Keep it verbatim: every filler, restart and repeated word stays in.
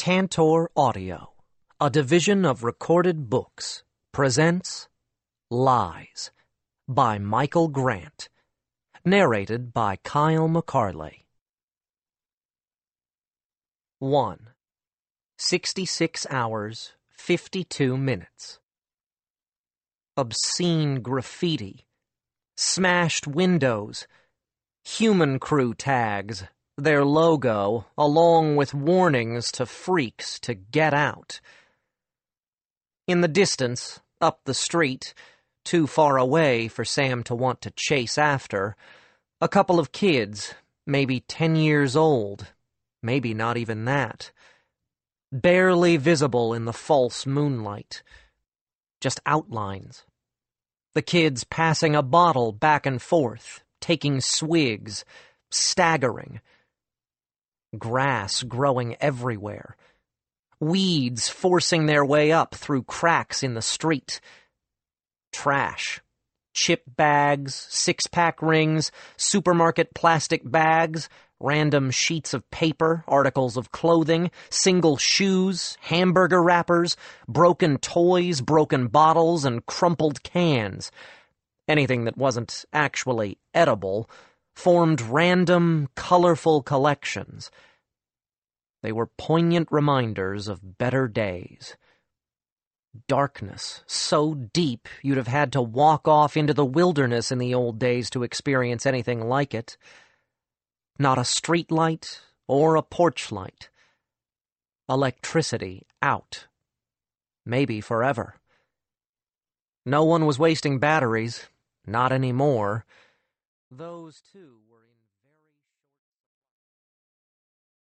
Tantor Audio, a division of Recorded Books, presents Lies by Michael Grant, narrated by Kyle McCarley. one. sixty-six hours, fifty-two minutes. Obscene graffiti, smashed windows, human crew tags, their logo, along with warnings to freaks to get out. In the distance, up the street, too far away for Sam to want to chase after, a couple of kids, maybe ten years old, maybe not even that, barely visible in the false moonlight, just outlines. The kids passing a bottle back and forth, taking swigs, staggering. Grass growing everywhere. Weeds forcing their way up through cracks in the street. Trash. Chip bags, six-pack rings, supermarket plastic bags, random sheets of paper, articles of clothing, single shoes, hamburger wrappers, broken toys, broken bottles, and crumpled cans. Anything that wasn't actually edible formed random, colorful collections. They were poignant reminders of better days. Darkness so deep you'd have had to walk off into the wilderness in the old days to experience anything like it. Not a street light or a porch light. Electricity out. Maybe forever. No one was wasting batteries. Not anymore. Those two were